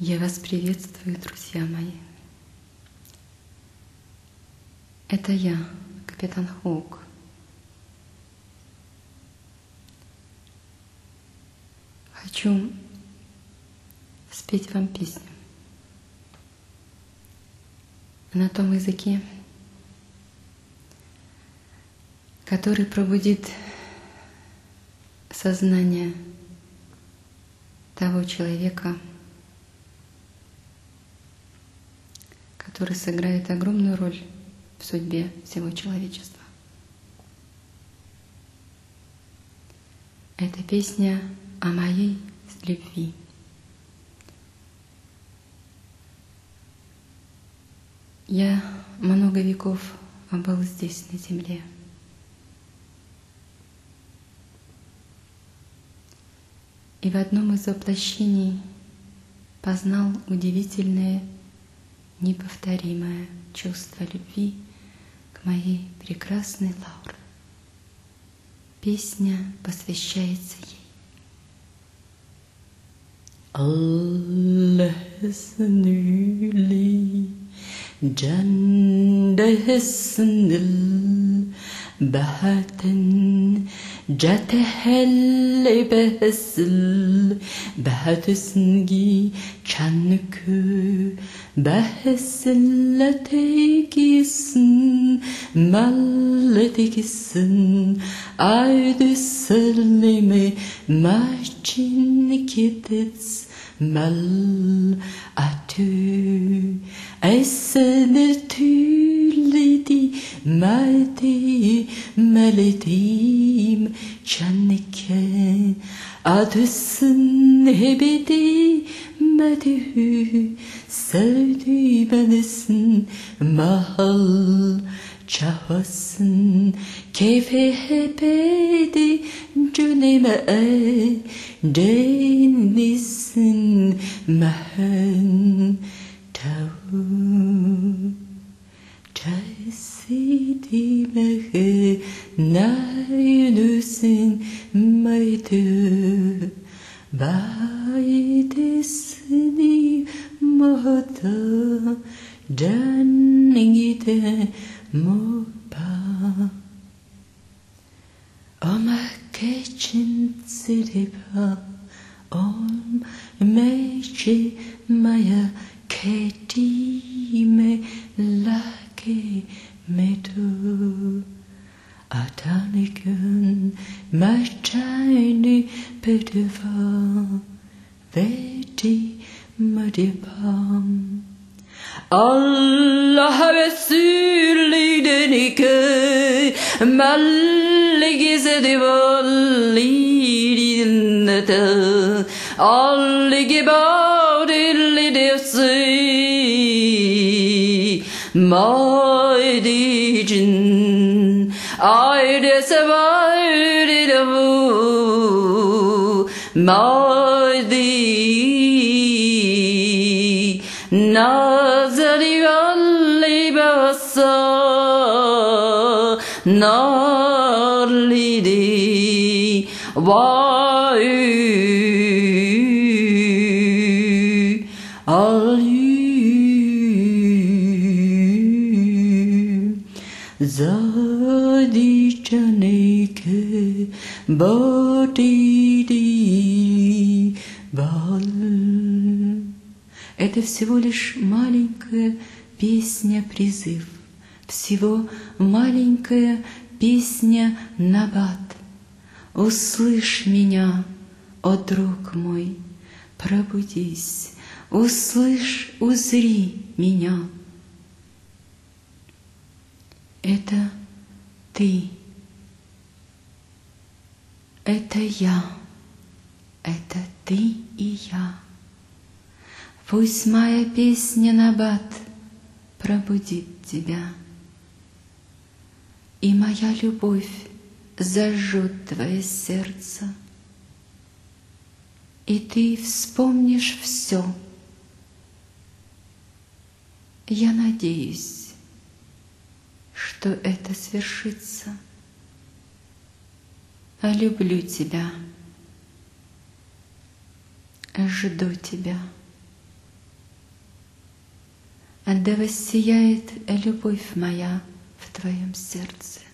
Я вас приветствую, друзья мои. Это я, капитан Хоук. Хочу спеть вам песню на том языке, который пробудит сознание того человека, который сыграет огромную роль в судьбе всего человечества. Это песня о моей любви. Я много веков был здесь, на земле. И в одном из воплощений познал удивительное, неповторимое чувство любви к моей прекрасной Лауре. Песня посвящается ей. Jatehelle behesl behatesngi chanku behesletekisin malletekisin ayduselime machin kitets mal atu esenetülidi maldi meledim çannike adısın hebedi medhü sevdi benesin mahal çahasın keyfe hebedi cöneme denisin mehen tavu Çesidime naynusin maydı Baydesini mahata Dengide mopa Ama keçin siriba Om meçi maya ketime lake medu Atanikun maçayni pedeva Vedi madibam Allah Resulü denike Malligise divallidinete Allige baudillidesi Maydicin Aydese vaydidavu Maydi Nazari valli basa Narlidi Vay Zadi chaneke bodиди бал. Это всего лишь маленькая песня-призыв, всего маленькая песня-набат. Услышь меня, о друг мой, пробудись, услышь, узри меня. Это ты, это я, это ты и я. Пусть моя песня набат пробудит тебя, и моя любовь зажжет твое сердце, и ты вспомнишь все. Я надеюсь, что это свершится. Люблю тебя, жду тебя. да воссияет любовь моя в твоем сердце.